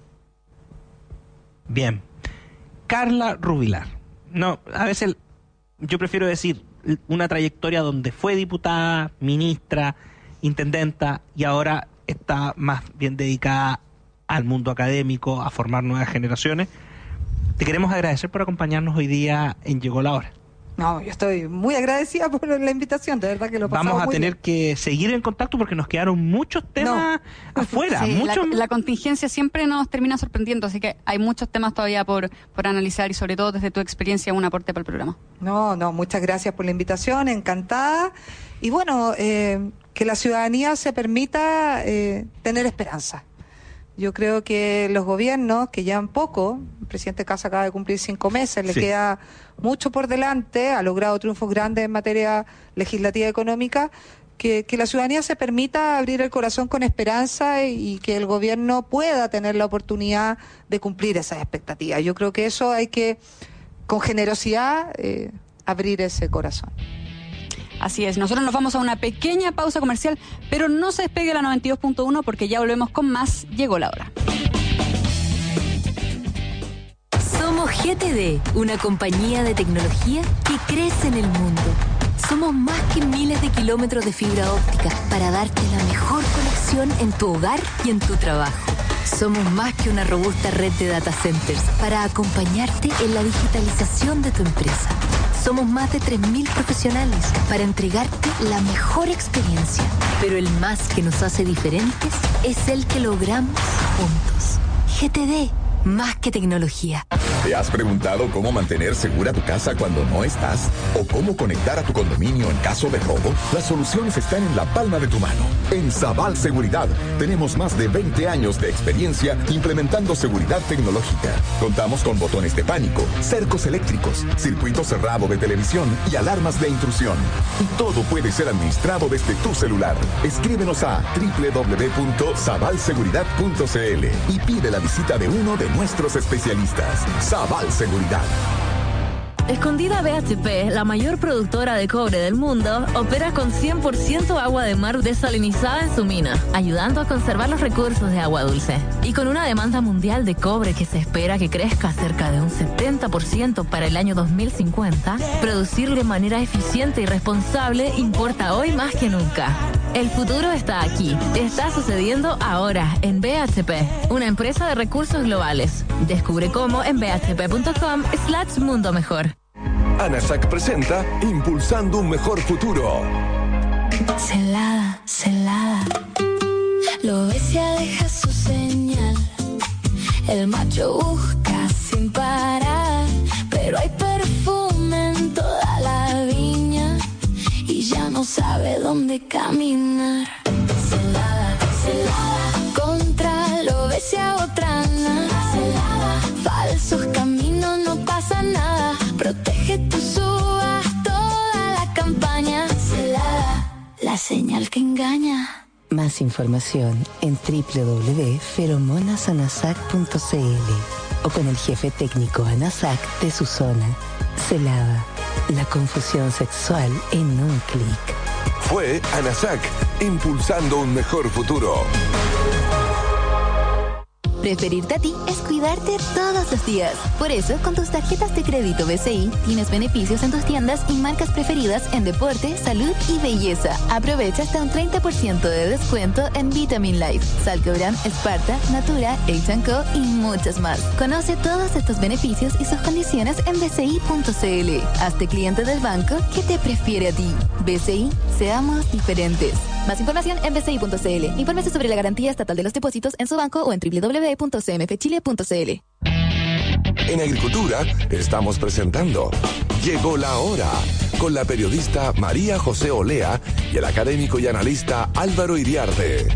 Bien. Carla Rubilar. No, a veces yo prefiero decir una trayectoria donde fue diputada, ministra, intendenta y ahora está más bien dedicada al mundo académico, a formar nuevas generaciones. Te queremos agradecer por acompañarnos hoy día en Llegó la Hora. No, yo estoy muy agradecida por la invitación, de verdad que lo pasamos Vamos a muy tener bien. que seguir en contacto porque nos quedaron muchos temas no. afuera. Sí, muchos... la, la contingencia siempre nos termina sorprendiendo, así que hay muchos temas todavía por, por analizar y sobre todo desde tu experiencia un aporte para el programa. No, no, muchas gracias por la invitación, encantada. Y bueno, eh, que la ciudadanía se permita eh, tener esperanza. Yo creo que los gobiernos, que llevan poco, el presidente Kast acaba de cumplir cinco meses, le Sí. queda mucho por delante, ha logrado triunfos grandes en materia legislativa económica, que, que la ciudadanía se permita abrir el corazón con esperanza y, y que el gobierno pueda tener la oportunidad de cumplir esas expectativas. Yo creo que eso hay que, con generosidad, eh, abrir ese corazón. Así es, nosotros nos vamos a una pequeña pausa comercial, pero no se despegue la noventa y dos punto uno porque ya volvemos con más. Llegó la hora. Somos G T D, una compañía de tecnología que crece en el mundo. Somos más que miles de kilómetros de fibra óptica para darte la mejor conexión en tu hogar y en tu trabajo. Somos más que una robusta red de data centers para acompañarte en la digitalización de tu empresa. Somos más de tres mil profesionales para entregarte la mejor experiencia. Pero el más que nos hace diferentes es el que logramos juntos. G T D, más que tecnología. ¿Te has preguntado cómo mantener segura tu casa cuando no estás? ¿O cómo conectar a tu condominio en caso de robo? Las soluciones están en la palma de tu mano. En Sabal Seguridad tenemos más de veinte años de experiencia implementando seguridad tecnológica. Contamos con botones de pánico, cercos eléctricos, circuito cerrado de televisión y alarmas de intrusión. Y todo puede ser administrado desde tu celular. Escríbenos a doble u doble u doble u punto sabal seguridad punto c l y pide la visita de uno de nuestros especialistas. Sabal Seguridad. Escondida B H P, la mayor productora de cobre del mundo, opera con cien por ciento agua de mar desalinizada en su mina, ayudando a conservar los recursos de agua dulce. Y con una demanda mundial de cobre que se espera que crezca cerca de un setenta por ciento para el año dos mil cincuenta, producir de manera eficiente y responsable importa hoy más que nunca. El futuro está aquí. Está sucediendo ahora en B H P, una empresa de recursos globales. Descubre cómo en b h p punto com slash mundo mejor. ANASAC presenta Impulsando un Mejor Futuro. Celada, celada. Lo ves, ya deja su señal. El macho busca sin parar, pero hay perfume en toda la viña y ya no sabe dónde caminar. Celada, celada. Contra lo ves, ya otra nada. Celada. Falsos caminos, no pasa nada. Protege tus uvas, toda la campaña. Celada, la señal que engaña. Más información en doble u doble u doble u punto feromonas anasac punto c l o con el jefe técnico ANASAC de su zona. Celada, la confusión sexual en un clic. Fue ANASAC, impulsando un mejor futuro. Preferirte a ti es cuidarte todos los días. Por eso, con tus tarjetas de crédito B C I, tienes beneficios en tus tiendas y marcas preferidas en deporte, salud y belleza. Aprovecha hasta un treinta por ciento de descuento en Vitamin Life, Salcobran, Sparta, Natura, H and Co y muchas más. Conoce todos estos beneficios y sus condiciones en b c i punto c l. Hazte cliente del banco que te prefiere a ti. B C I, seamos diferentes. Más información en b c i punto c l. Infórmese sobre la garantía estatal de los depósitos en su banco o en doble u doble u doble u punto c m f chile punto c l. En Agricultura estamos presentando Llegó la Hora con la periodista María José Olea y el académico y analista Álvaro Iriarte.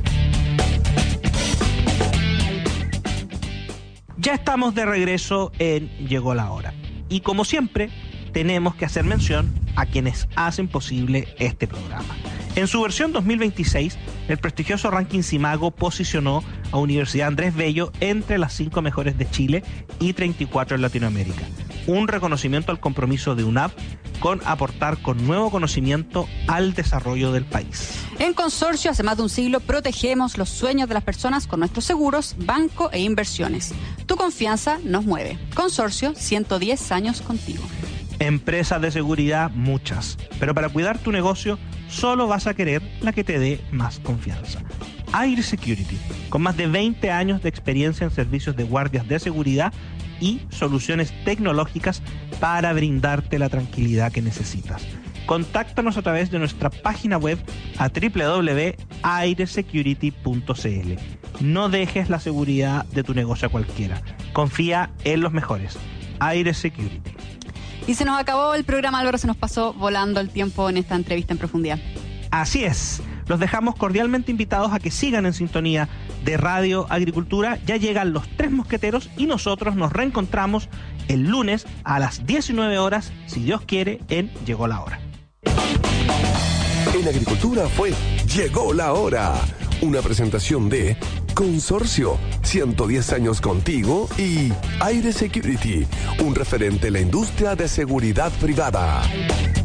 Ya estamos de regreso en Llegó la Hora. Y como siempre, tenemos que hacer mención a quienes hacen posible este programa. En su versión dos mil veintiséis, el prestigioso ranking Simago posicionó a Universidad Andrés Bello entre las cinco mejores de Chile y treinta y cuatro en Latinoamérica. Un reconocimiento al compromiso de U N A P con aportar con nuevo conocimiento al desarrollo del país. En Consorcio, hace más de un siglo, protegemos los sueños de las personas con nuestros seguros, banco e inversiones. Tu confianza nos mueve. Consorcio, ciento diez años contigo. Empresas de seguridad, muchas. Pero para cuidar tu negocio, solo vas a querer la que te dé más confianza. Aire Security, con más de veinte años de experiencia en servicios de guardias de seguridad y soluciones tecnológicas para brindarte la tranquilidad que necesitas. Contáctanos a través de nuestra página web a doble u doble u doble u punto aire security punto c l. No dejes la seguridad de tu negocio a cualquiera. Confía en los mejores. Aire Security. Y se nos acabó el programa, Álvaro, se nos pasó volando el tiempo en esta entrevista en profundidad. Así es. Los dejamos cordialmente invitados a que sigan en sintonía de Radio Agricultura. Ya llegan los Tres Mosqueteros y nosotros nos reencontramos el lunes a las diecinueve horas, si Dios quiere, en Llegó la Hora. En Agricultura fue Llegó la Hora, una presentación de Consorcio, ciento diez años contigo, y Aire Security, un referente en la industria de seguridad privada.